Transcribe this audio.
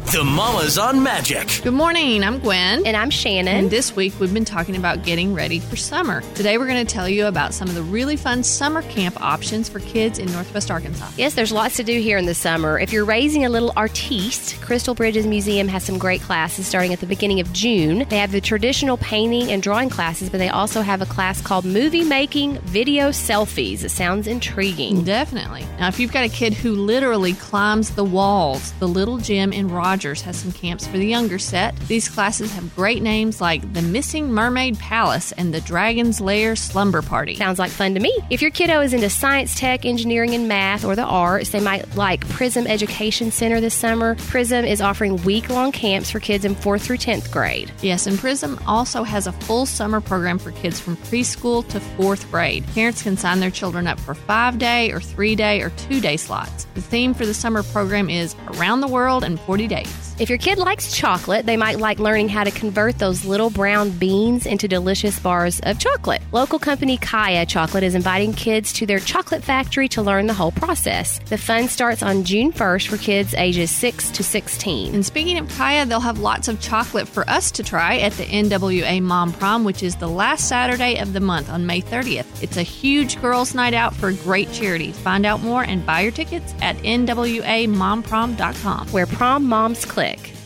The Mamas on Magic. Good morning, I'm Gwen. And I'm Shannon. And this week we've been talking about getting ready for summer. Today we're going to tell you about some of the really fun summer camp options for kids in Northwest Arkansas. Yes, there's lots to do here in the summer. If you're raising a little artiste, Crystal Bridges Museum has some great classes starting at the beginning of June. They have the traditional painting and drawing classes, but they also have a class called Movie Making Video Selfies. It sounds intriguing. Definitely. Now, if you've got a kid who literally climbs the walls, the Little Gym in Rogers has some camps for the younger set. These classes have great names like the Missing Mermaid Palace and the Dragon's Lair Slumber Party. Sounds like fun to me. If your kiddo is into science, tech, engineering, and math, or the arts, they might like Prism Education Center this summer. Prism is offering week-long camps for kids in 4th through 10th grade. Yes, and Prism also has a full summer program for kids from preschool to 4th grade. Parents can sign their children up for 5-day or 3-day or 2-day slots. The theme for the summer program is Around the World in 40 Days. If your kid likes chocolate, they might like learning how to convert those little brown beans into delicious bars of chocolate. Local company Kaya Chocolate is inviting kids to their chocolate factory to learn the whole process. The fun starts on June 1st for kids ages 6 to 16. And speaking of Kaya, they'll have lots of chocolate for us to try at the NWA Mom Prom, which is the last Saturday of the month on May 30th. It's a huge girls' night out for great charities. Find out more and buy your tickets at nwamomprom.com. Where prom moms click.